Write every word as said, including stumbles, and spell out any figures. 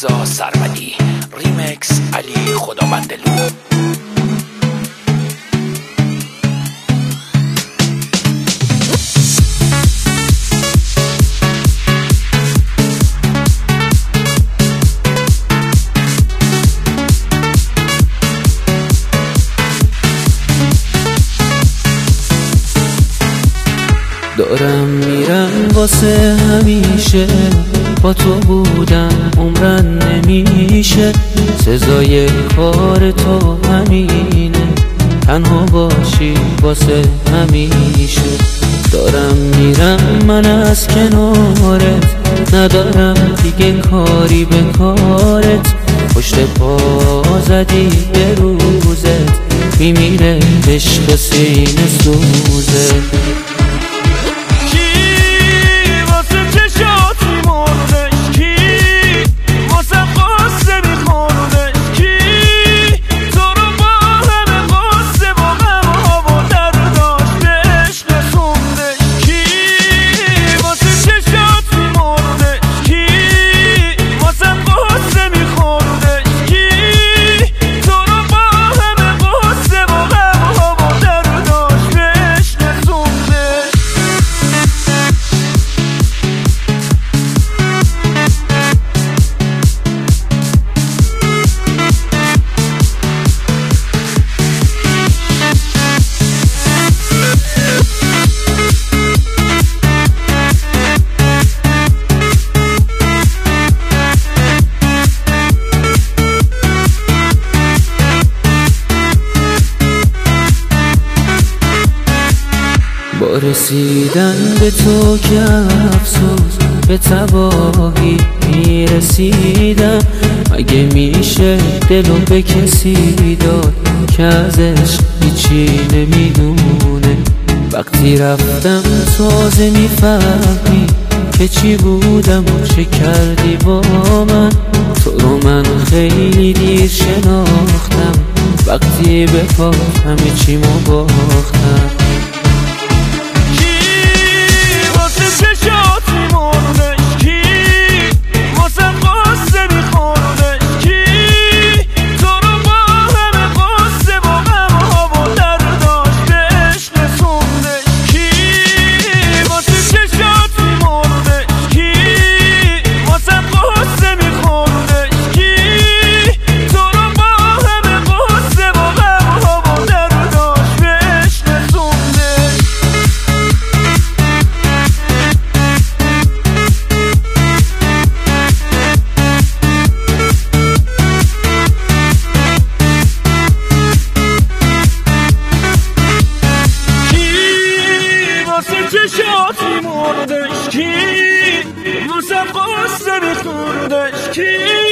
رضا سرمدی، ریمکس علی خداوندلو. دارم میرم واسه همیشه، با تو بودن عمرن نمیشه، سزای کار تو همینه، تنها باشی واسه همیشه. دارم میرم من از کنارت، ندارم دیگه کاری به کارت، پشت پا زدی به روزت، میمیره عشق سینه سوزت. با رسیدن به تو که افسوس به تباهی میرسیدم، مگه میشه دلو به کسی داد که ازش هیچی نمیدونه. وقتی رفتم تازه میفهمی که چی بودم و چه کردی با من، تو رو من خیلی دیر شناختم، وقتی به پا همه چیمو باختم. چشاتی مردش کی واسه قصه میخوردش کی